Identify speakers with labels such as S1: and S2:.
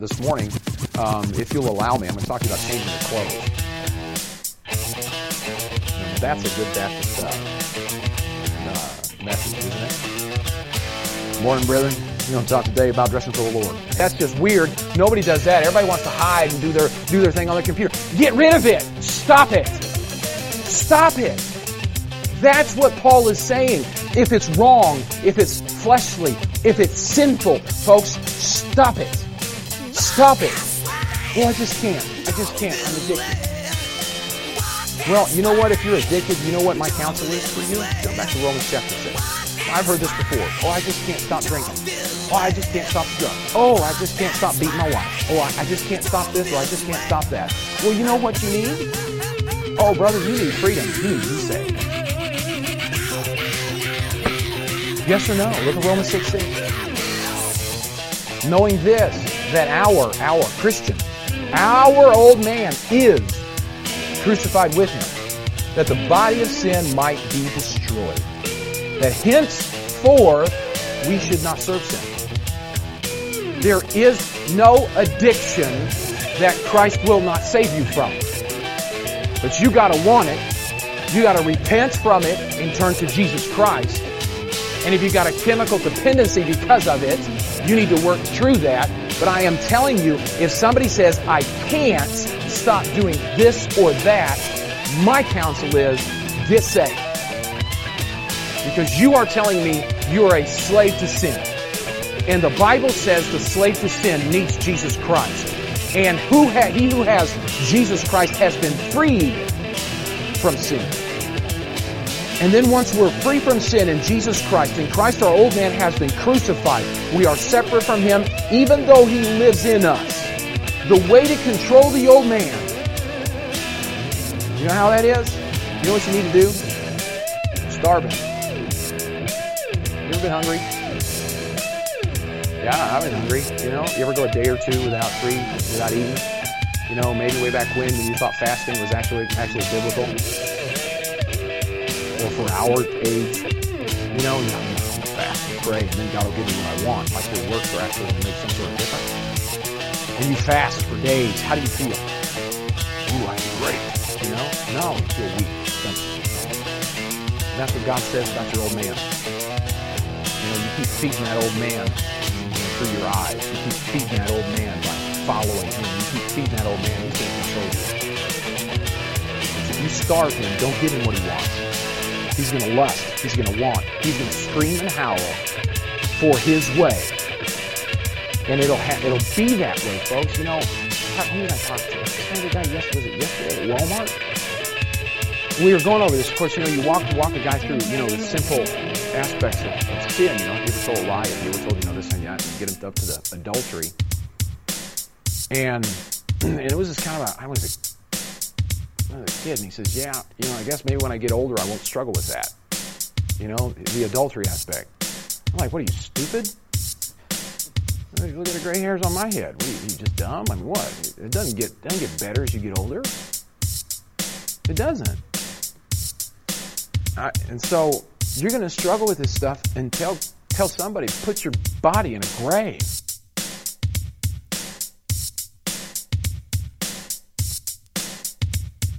S1: this morning, if you'll allow me, I'm going to talk to you about changing your clothes. Now, that's a good Baptist message, isn't it? Morning, brethren. We're going to talk today about dressing for the Lord. That's just weird. Nobody does that. Everybody wants to hide and do their thing on their computer. Get rid of it. Stop it. Stop it. That's what Paul is saying. If it's wrong, if it's fleshly, if it's sinful, folks, stop it. Stop it. Well, I just can't. I'm addicted. Well, you know what? If you're addicted, you know what my counsel is for you? Go back to Romans chapter 6. I've heard this before. Oh, I just can't stop drinking. Oh, I just can't stop drugs. Oh, I just can't stop beating my wife. Oh, I just can't stop this, or I just can't stop that. Well, you know what you need? Oh, brother, you need freedom. You need to be saved. Yes or no? Look at Romans 6:6. Knowing this, that our Christian, our old man is crucified with him, that the body of sin might be destroyed, that henceforth we should not serve sin. There is no addiction that Christ will not save you from. But you gotta want it. You gotta repent from it and turn to Jesus Christ. And if you got a chemical dependency because of it, you need to work through that. But I am telling you, if somebody says, I can't stop doing this or that, my counsel is, get saved. Because you are telling me you are a slave to sin. And the Bible says the slave to sin needs Jesus Christ. And he who has Jesus Christ has been freed from sin. And then once we're free from sin in Jesus Christ, in Christ our old man has been crucified. We are separate from him even though he lives in us. The way to control the old man, you know how that is? You know what you need to do? Starving. You ever been hungry? Yeah, I've been hungry. You know, you ever go a day or two without eating? You know, maybe way back when you thought fasting was actually biblical. Or for our age, you know, I'm fast and pray, and then God will give me what I want. Like your works are actually going to make some sort of difference. And you fast for days. How do you feel? Ooh, I feel great. You know? No, you feel weak. And that's what God says about your old man. You know, you keep feeding that old man through your eyes. You keep feeding that old man by following him. You keep feeding that old man. He's going to control you. If you starve him, don't give him what he wants. He's going to lust. He's going to want. He's going to scream and howl for his way. And it'll be that way, folks. You know, who did I talk to? Was it yesterday at Walmart? We were going over this. Of course, you know, you walk a guy through, you know, the simple aspects of sin. You know, if you ever told a lie, if you ever told, you know, this and that, and get him up to the adultery. And it was just kind of I was a kid, and he says, yeah, you know, I guess maybe when I get older I won't struggle with that. You know, the adultery aspect. I'm like, what are you, stupid? Look at the gray hairs on my head. What are you just dumb? I mean, what? It doesn't get better as you get older. It doesn't. And so you're going to struggle with this stuff until somebody puts your body in a grave.